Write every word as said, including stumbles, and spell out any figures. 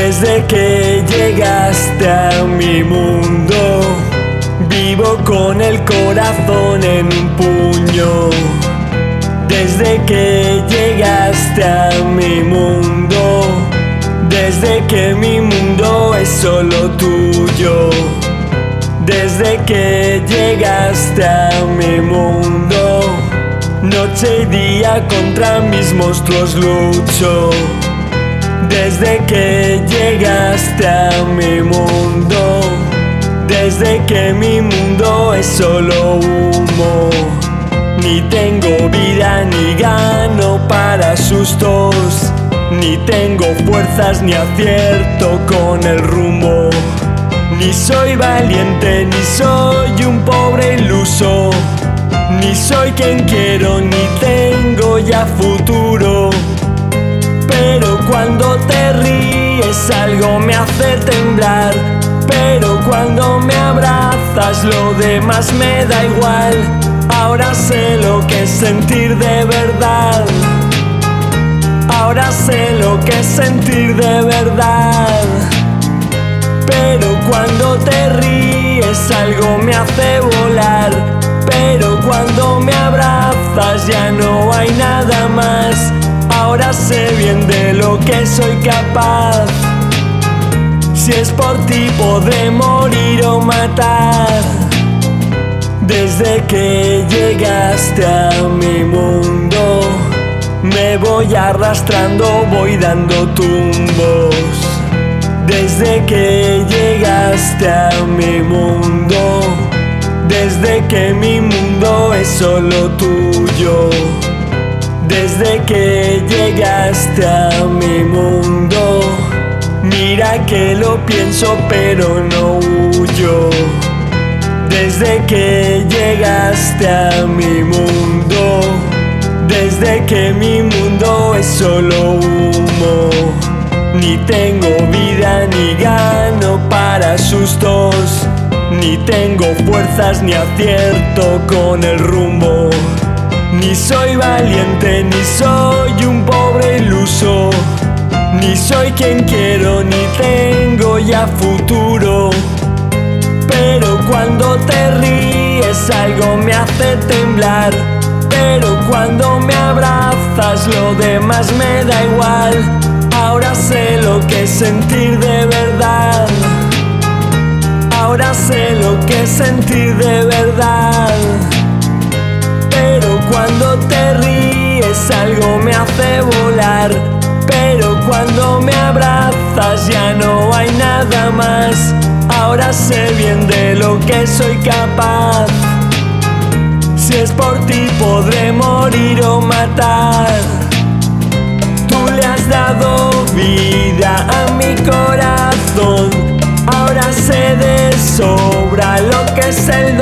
Desde que llegaste a mi mundo, vivo con el corazón en un puño. Desde que llegaste a mi mundo, desde que mi mundo es solo tuyo. Desde que llegaste a mi mundo, noche y día contra mis monstruos lucho. Desde que llegaste a mi mundo, desde que mi mundo es solo humo. Ni tengo vida ni gano para sustos, ni tengo fuerzas ni acierto con el rumbo. Ni soy valiente ni soy un pobre iluso, ni soy quien quiero ni tengo ya futuro. Pero cuando te ríes algo me hace temblar, pero cuando me abrazas lo demás me da igual. Ahora sé lo que es sentir de verdad, ahora sé lo que es sentir de verdad. Pero cuando te ríes algo me hace volar, pero cuando me abrazas ya no hay nada más. Ahora sé bien de lo que soy capaz. Si es por ti podré morir o matar. Desde que llegaste a mi mundo, me voy arrastrando, voy dando tumbos. Desde que llegaste a mi mundo, desde que mi mundo es solo tuyo. Desde que llegaste a mi mundo, mira que lo pienso pero no huyo. Desde que llegaste a mi mundo, desde que mi mundo es solo humo. Ni tengo vida ni gano para sustos, ni tengo fuerzas ni acierto con el rumbo. Ni soy valiente ni soy un pobre iluso, ni soy quien quiero ni tengo ya futuro. Pero cuando te ríes algo me hace temblar, pero cuando me abrazas lo demás me da igual. Ahora sé lo que es sentir de verdad, ahora sé lo que es sentir de verdad. Pero cuando te ríes algo me hace volar, pero cuando me abrazas ya no hay nada más. Ahora sé bien de lo que soy capaz. Si es por ti podré morir o matar. Tú le has dado vida a mi corazón, ahora sé de sobra lo que es el